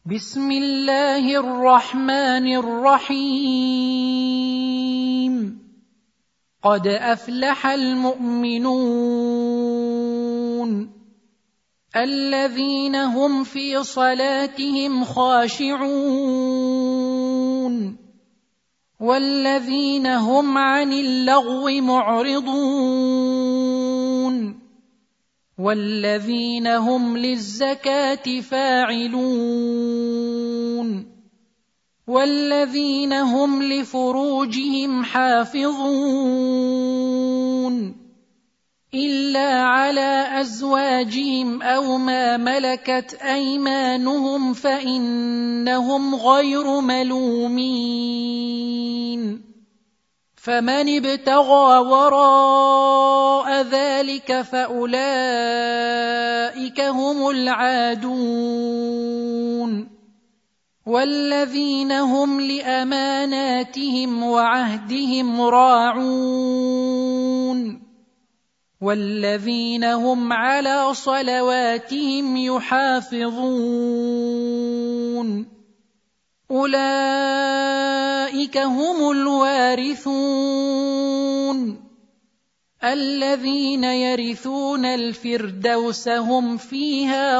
بسم الله الرحمن الرحيم. قد أفلح المؤمنون الذين هم في صلاتهم خاشعون والذين هم عن اللغو معرضون والذين هم للزكاة فاعلون والذين هم لفروجهم حافظون إلا على أزواجهم أو ما ملكت أيمانهم فإنهم غير ملومين. فمن ابتغى وراء ذلك فأولئك هم العادون والذين هم لأماناتهم وعهدهم راعون والذين هم على صلواتهم يحافظون. أولئك هم الوارثون الذين يرثون الفردوس هم فيها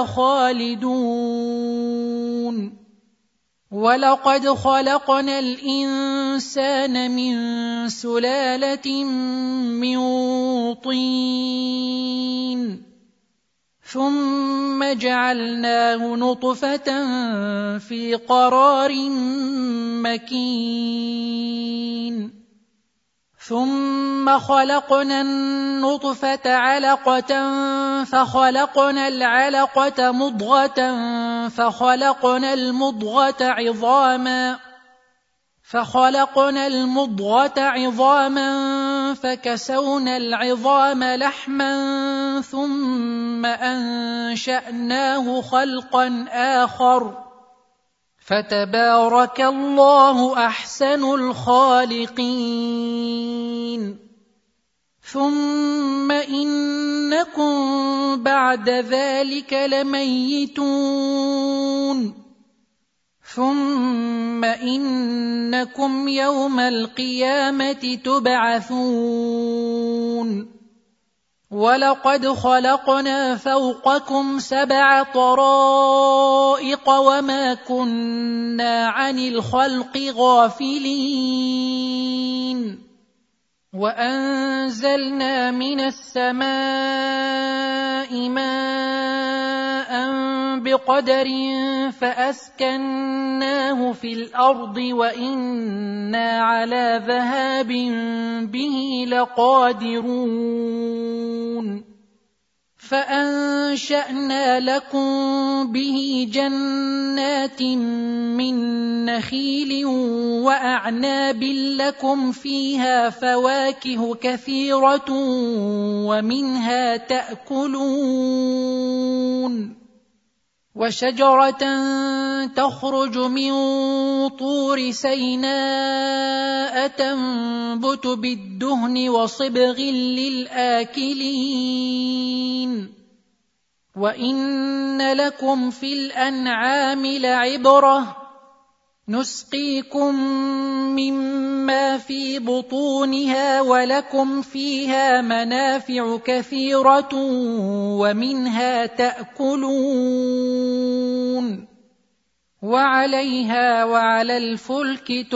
خالدون. ولقد خلقنا الإنسان من سلالة من طين ثم جعلناه نطفة في قرار مكين ثم خلقنا النطفة علقة فخلقنا العلقة مضغة فخلقنا المضغة عظاما فكسونا العظام لحما ثم أنشأناه خلقا آخر فتبارك الله أحسن الخالقين. ثم إنكم بعد ذلك لميتون ثم إنكم يوم القيامة تبعثون. ولقد خلقنا فوقكم 7 طرائق وما كنا عن الخلق غافلين. وأنزلنا من السماء ماء بقدر فأسكناه في الأرض وإنا على ذهاب به لقادرون. فأنشأنا لكم به جنات من نخيل وأعناب لكم فيها فواكه كثيرة ومنها تأكلون. وشجرة تخرج من طور سيناء تنبت بالدهن وصبغ للآكلين. وإن لكم في الأنعام لعبرة نسقيكم مما في بطونها ولكم فيها منافع كثيرة ومنها تأكلون وعليها وعلى الفلك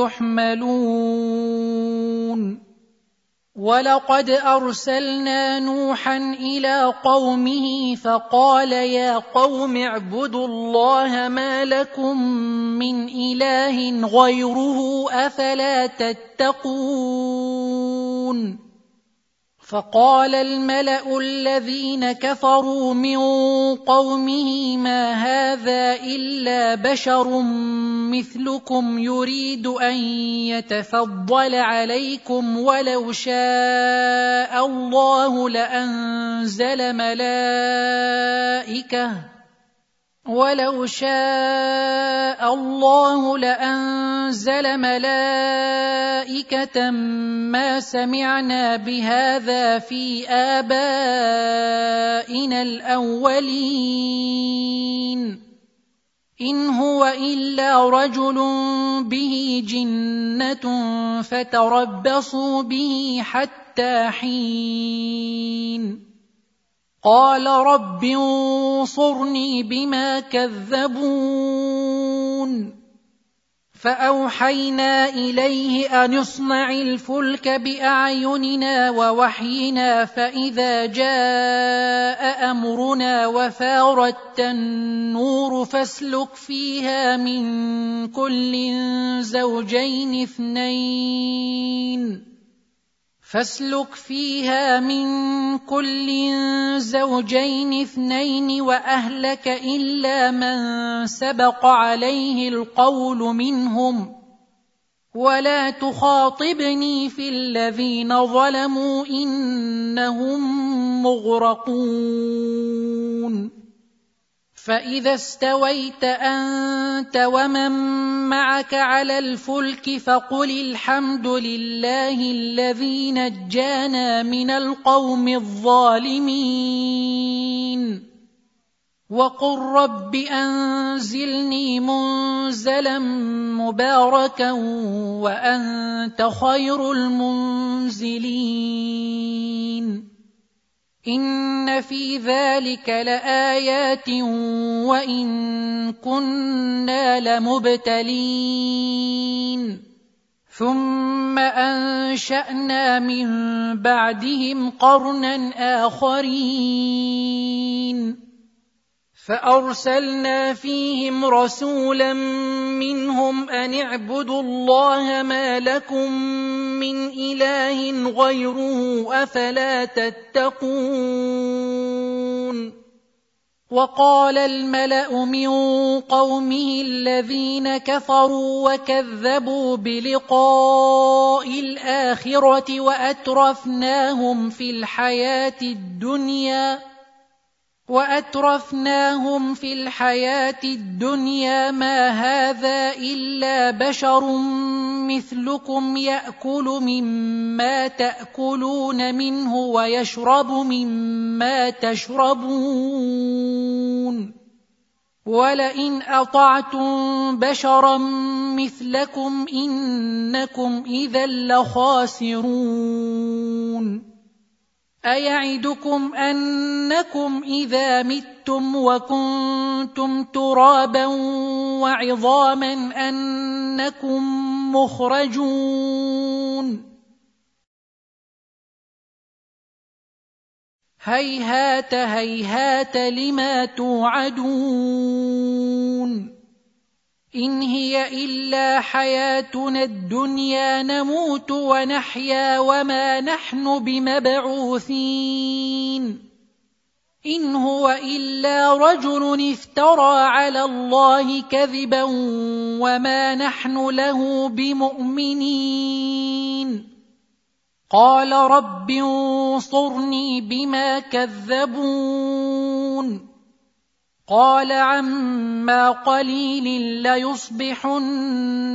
تحملون. ولقد أرسلنا نوحا إلى قومه فقال يا قوم اعبدوا الله ما لكم من إله غيره أفلا تتقون. فقال الملأ الذين كفروا من قومه ما هذا إلا بشر مثلكم يريد أن يتفضل عليكم ولو شاء الله لأنزل ملائكة ما سمعنا بهذا في آبائنا الأولين إن هو إلا رجل به جنة فتربصوا به حتى حين قال رب انصرني بما كذبون فأوحينا إليه أن اصنع الفلك بأعيننا ووحينا فإذا جاء أمرنا وفارت النور فاسلك فيها من كل زوجين اثنين وأهلك إلا من سبق عليه القول منهم ولا تخاطبني في الذين ظلموا إنهم مغرقون فإذا استويت أنت ومن معك على الفلك فقل الحمد لله الذي نجانا من القوم الظالمين وقل رب أنزلني منزلا مباركا وأنت خير المنزلين إن في ذلك لآيات وإن كنا لمبتلين ثم أنشأنا من بعدهم قرنا آخرين فأرسلنا فيهم رسولا منهم أن اعبدوا الله ما لكم من إله غيره أفلا تتقون وقال الملأ من قومه الذين كفروا وكذبوا بلقاء الآخرة وأترفناهم في الحياة الدنيا ما هذا إلا بشر مثلكم يأكل مما تأكلون منه ويشرب مما تشربون ولئن أطعتم بشرا مثلكم إنكم إذا لخاسرون أيعدكم أنكم إذا متم وكنتم ترابا وعظاما أنكم مخرجون هيهات هيهات لما توعدون إن هي إلا حياتنا الدنيا نموت ونحيا وما نحن بمبعوثين إن هو إلا رجل افترى على الله كذبا وما نحن له بمؤمنين قال رب انصرني بما كذبون قال عما قليل ليصبحن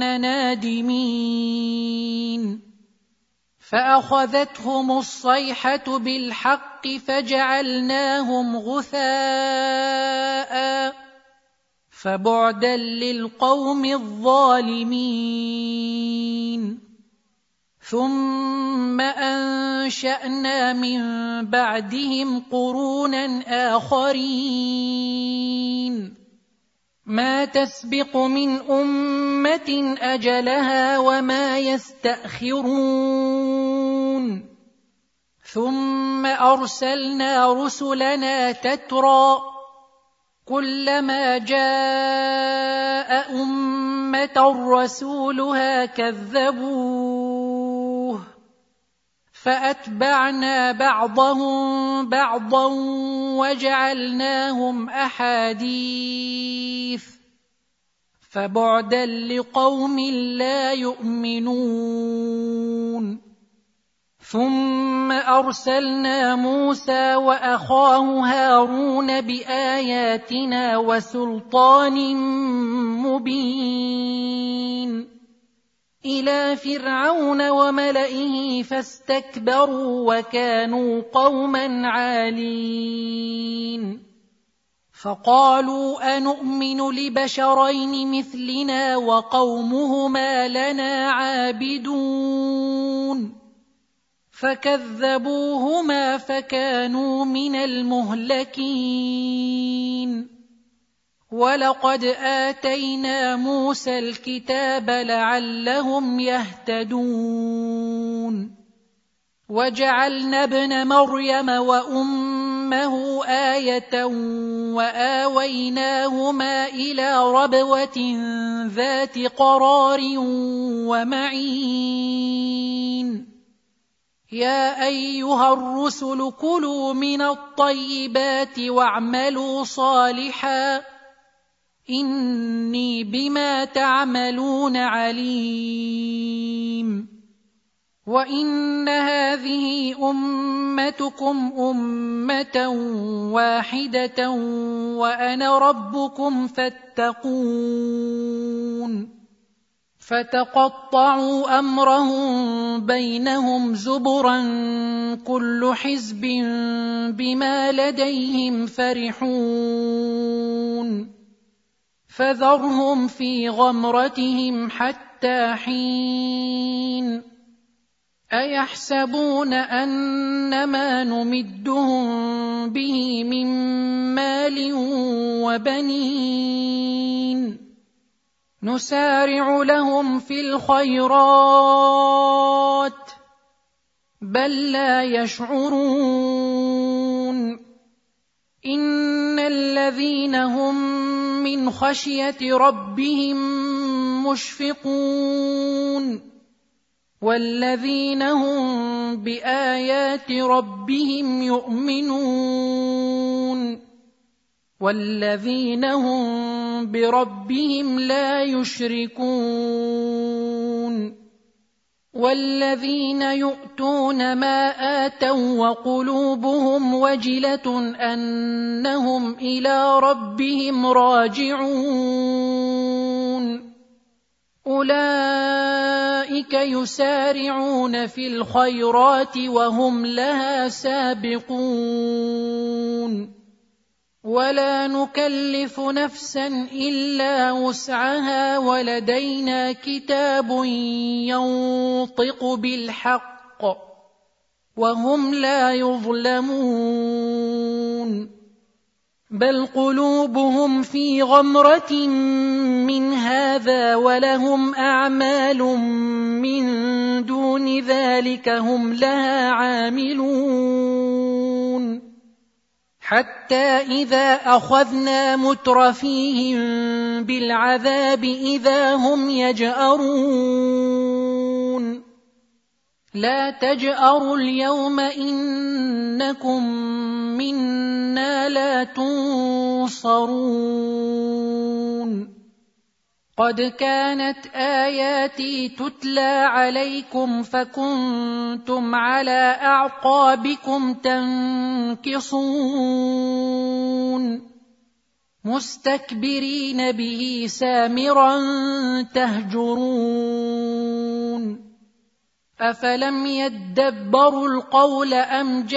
نادمين فأخذتهم الصيحة بالحق فجعلناهم غثاء فبعدا للقوم الظالمين ثم أنشأنا من بعدهم قرونا آخرين ما تسبق من أمة أجلها وما يستأخرون ثم أرسلنا رسلنا تترى كلما جاء أمة رسولها كذبوه فأتبعنا بعضهم بعضا وجعلناهم أحاديث فبعدا لقوم لا يؤمنون ثم أرسلنا موسى وأخاه هارون بآياتنا وسلطان مبين إلى فرعون وملئه فاستكبروا وكانوا قوما عالين فقالوا أنؤمن لبشرين مثلنا وقومهما لنا عابدون فكذبوهما فكانوا من المهلكين ولقد آتينا موسى الكتاب لعلهم يهتدون وجعلنا ابن مريم وأمه آية وآويناهما إلى ربوة ذات قرار ومعين يا أيها الرسل كلوا من الطيبات واعملوا صالحا إني بما تعملون عليم وإن هذه أمتكم أمة واحدة وأنا ربكم فاتقون فتقطعوا أمرهم بينهم زبرا كل حزب بما لديهم فرحون فذرهم في غمرتهم حتى حين أيحسبون أنما نمدهم به من مال وبنين نسارع لهم في الخيرات بل لا يشعرون إن الذين هم من خشية ربهم مشفقون والذين هم بآيات ربهم يؤمنون والذين هم بربهم لا يشركون والذين يؤتون ما آتوا وقلوبهم وجلة أنهم إلى ربهم راجعون أولئك يسارعون في الخيرات وهم لها سابقون ولا نكلف نفسا إلا وسعها ولدينا كتاب ينطق بالحق وهم لا يظلمون بل قلوبهم في غمرة من هذا ولهم أعمال من دون ذلك هم لها عاملون حتى إذا أخذنا مترفيهم بالعذاب إذا هم يجأرون لا تجأروا اليوم إنكم منا لا تنصرون قد كانت آياتي تتلى عليكم فكنتم على أعقابكم تنكصون مستكبرين به سامرا تهجرون أفلم يدبروا القول أم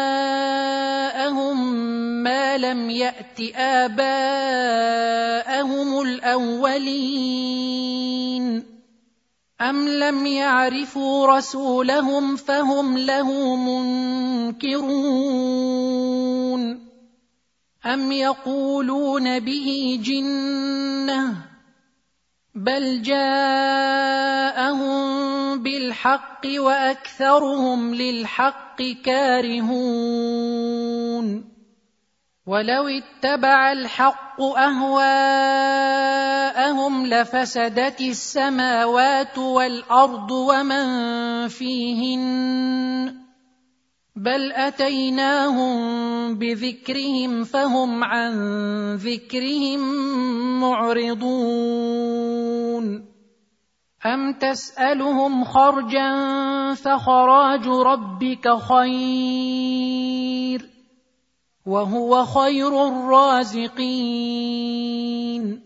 جاءهم ما لم يأت آباءهم الأولين أم لم يعرفوا رسولهم فهم له منكرون أم يقولون به جنة بل جاءهم بالحق وأكثرهم للحق كارهون ولو اتبع الحق أهواءهم لفسدت السماوات والأرض ومن فيهن بل أتيناهم بذكرهم فهم عن ذكرهم معرضون أم تسألهم خرجا فخراج ربك خير وهو خير الرازقين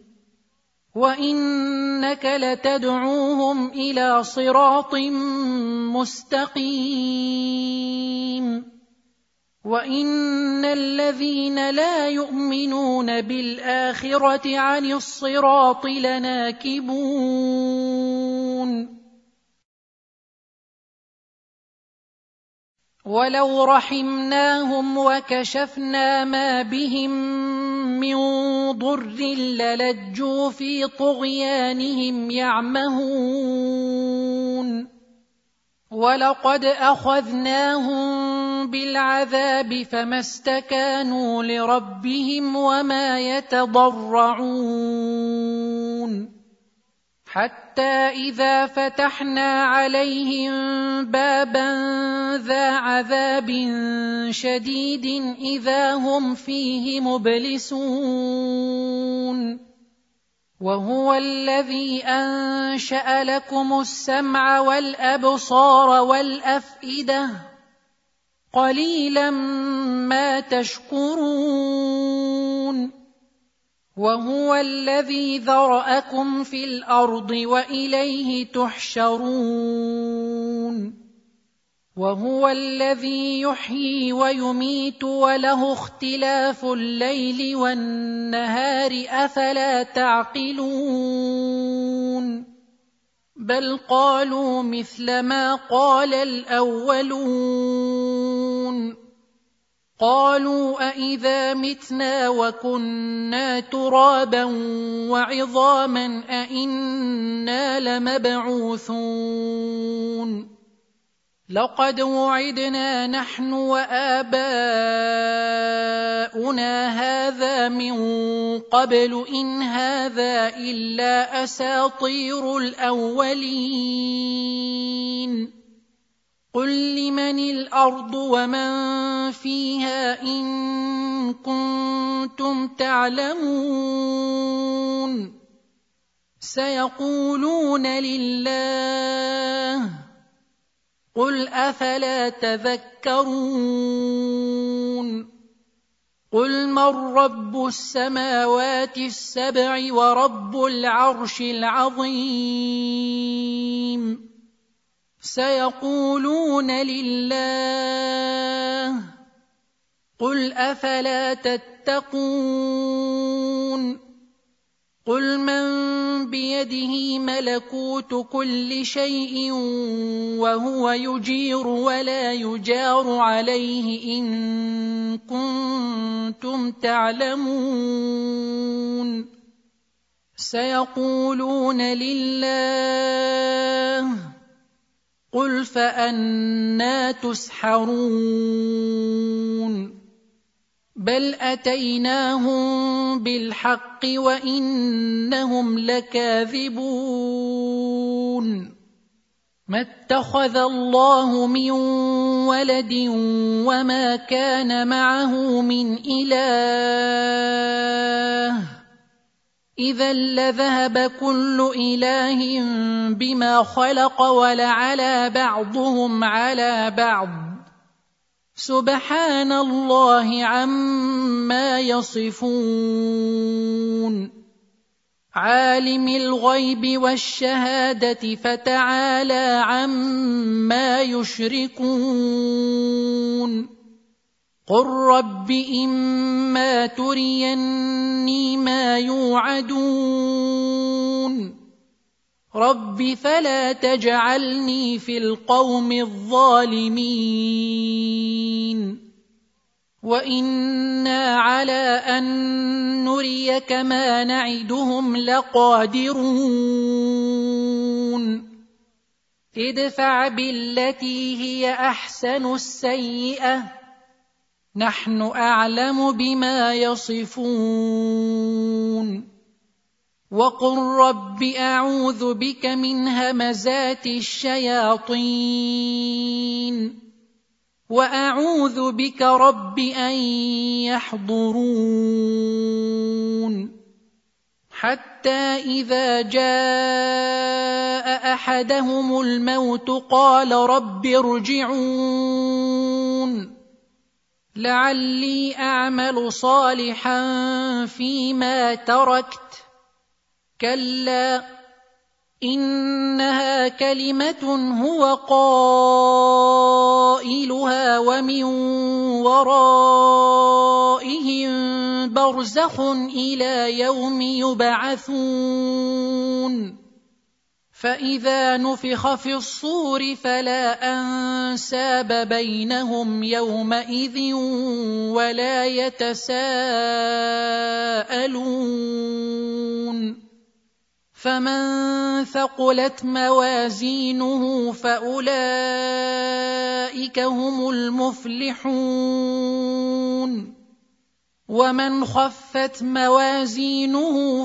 وإنك لتدعوهم إلى صراط مستقيم وَإِنَّ الَّذِينَ لَا يُؤْمِنُونَ بِالْآخِرَةِ عَنِ الصِّرَاطِ لَنَاكِبُونَ وَلَوْ رَحِمْنَاهُمْ وَكَشَفْنَا مَا بِهِم مِّن ضُرٍّ لَّلَجُّوا فِي طُغْيَانِهِمْ يَعْمَهُونَ وَلَقَدْ أَخَذْنَاهُم بِالْعَذَابِ فَمَا اسْتَكَانُوا لِرَبِّهِمْ وَمَا يَتَضَرَّعُونَ حَتَّى إِذَا فَتَحْنَا عَلَيْهِم بَابًا ذَا عَذَابٍ شَدِيدٍ إِذَا هُمْ فِيهِ مُبْلِسُونَ وَهُوَ الَّذِي أَنشَأَ لَكُمُ السَّمْعَ وَالْأَبْصَارَ وَالْأَفْئِدَةَ قَلِيلًا مَا تَشْكُرُونَ وَهُوَ الَّذِي ذَرَأَكُمْ فِي الْأَرْضِ وَإِلَيْهِ تُحْشَرُونَ وَهُوَ الَّذِي يُحْيِي وَيُمِيتُ وَلَهُ اخْتِلَافُ اللَّيْلِ وَالنَّهَارِ ۚ أَفَلَا تَعْقِلُونَ بَلْ قَالُوا مِثْلَ مَا قَالَ الْأَوَّلُونَ قَالُوا أَإِذَا مِتْنَا وَكُنَّا تُرَابًا وَعِظَامًا أَإِنَّا لَمَبْعُوثُونَ لَقَدْ وُعِدْنَا نَحْنُ وَآبَاؤُنَا هَٰذَا مِن قَبْلُ إِنْ هَٰذَا إِلَّا أَسَاطِيرُ الْأَوَّلِينَ قُل لِّمَنِ الْأَرْضُ وَمَن فِيهَا إِن كُنتُمْ تَعْلَمُونَ سَيَقُولُونَ لِلَّهِ قُلْ أَفَلَا تَذَكَّرُونَ قُلْ مَن رَّبُّ السَّمَاوَاتِ السَّبْعِ وَرَبُّ الْعَرْشِ الْعَظِيمِ سَيَقُولُونَ لِلَّهِ قُلْ أَفَلَا تَتَّقُونَ قُلْ مَن بِيَدِهِ مَلَكُوتُ كُلِّ شَيْءٍ وَهُوَ يُجِيرُ وَلَا يُجَارُ عَلَيْهِ إِن كُنتُمْ تَعْلَمُونَ سَيَقُولُونَ لِلَّهِ قُلْ فَأَنَّىٰ تُسْحَرُونَ بَلْ أَتَيْنَاهُم بِالْحَقِّ وَإِنَّهُمْ لَكَاذِبُونَ مَا اتَّخَذَ اللَّهُ مِن وَلَدٍ وَمَا كَانَ مَعَهُ مِنْ إِلَٰهٍ إِذًا لَّذَهَبَ كُلُّ إِلَٰهٍ بِمَا خَلَقَ وَلَعَلَا بَعْضُهُمْ عَلَىٰ بَعْضٍ سُبْحَانَ اللَّهِ عَمَّا يَصِفُونَ عَالِمِ الْغَيْبِ وَالشَّهَادَةِ فَتَعَالَىٰ عَمَّا يُشْرِكُونَ قُل رَّبِّ إِمَّا تُرِيَنِّي مَا يُوعَدُونَ رَبِّ فَلَا تَجْعَلْنِي فِي الْقَوْمِ الظَّالِمِينَ وَإِنَّا عَلَىٰ أَن نُّرِيَكَ مَا نَعِدُهُمْ لَقَادِرُونَ ادْفَعْ بِالَّتِي هِيَ أَحْسَنُ السَّيِّئَةَ نَحْنُ أَعْلَمُ بِمَا يَصِفُونَ وَقُل رَّبِّ أَعُوذُ بِكَ مِنْ هَمَزَاتِ الشَّيَاطِينِ وَأَعُوذُ بِكَ رَبِّ أَن يَحْضُرُونِ حَتَّى إِذَا جَاءَ أَحَدَهُمُ الْمَوْتُ قَالَ رَبِّ ارْجِعُونِ لَعَلِّي أَعْمَلُ صَالِحًا فِيمَا تَرَكْتُ كَلَّا إنها كلمة هو قائلها ومن ورائهم برزخ إلى يوم يبعثون فإذا نفخ في الصور فلا أنساب بينهم يومئذ ولا يتساءلون فمن ثقلت موازينه فأولئك هم المفلحون ومن خفت موازينه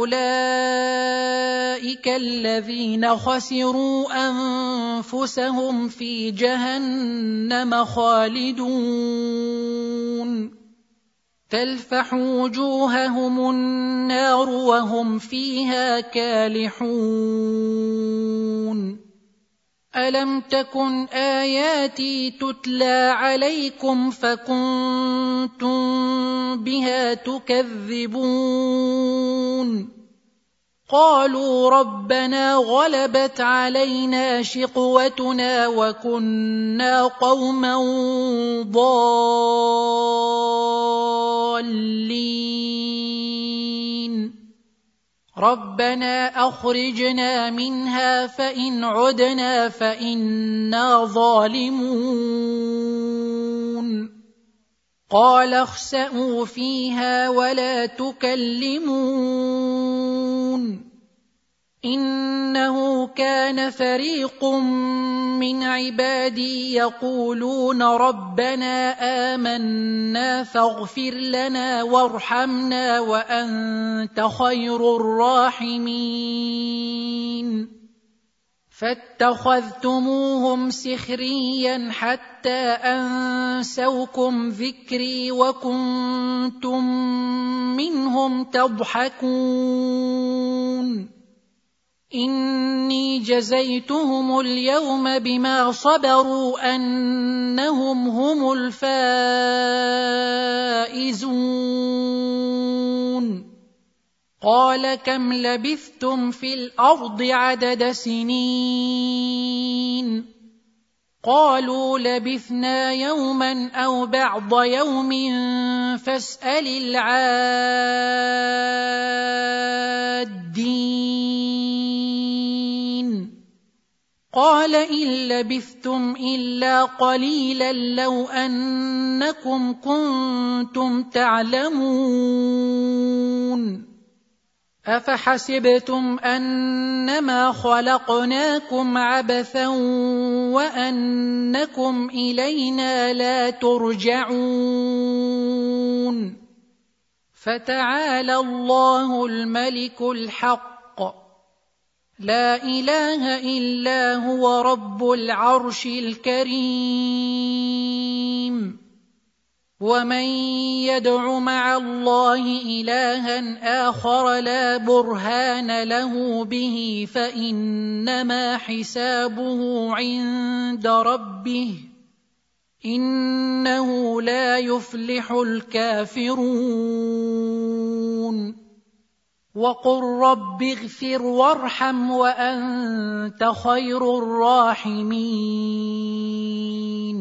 فأولئك الذين خسروا أنفسهم في جهنم خالدون تلفح وجوههم النار وهم فيها كالحون ألم تكن آياتي تتلى عليكم فكنتم بها تكذبون قالوا ربنا غلبت علينا شقوتنا وكنا قوما ضالين ربنا أخرجنا منها فإن عدنا فإنا ظالمون قال اخسئوا فيها ولا تكلمون إنه كان فريق من عبادي يقولون ربنا آمنا فاغفر لنا وارحمنا وأنت خير الراحمين فاتخذتموهم سخريا حتى أنسوكم ذكري وكنتم منهم تضحكون إني جزيتهم اليوم بما صبروا أنهم هم الفائزون قال كم لبثتم في الأرض عدد سنين قالوا لبثنا يوما أو بعض يوم فاسأل العادين قال إن لبثتم إلا قليلا لو أنكم كنتم تعلمون أفحسبتم أنما خلقناكم عبثا وأنكم إلينا لا ترجعون فتعالى الله الملك الحق لا إله إلا هو رب العرش الكريم ومن يدع مع الله إلها آخر لا برهان له به فإنما حسابه عند ربه إنه لا يفلح الكافرون وقل رب اغفر وارحم وأنت خير الراحمين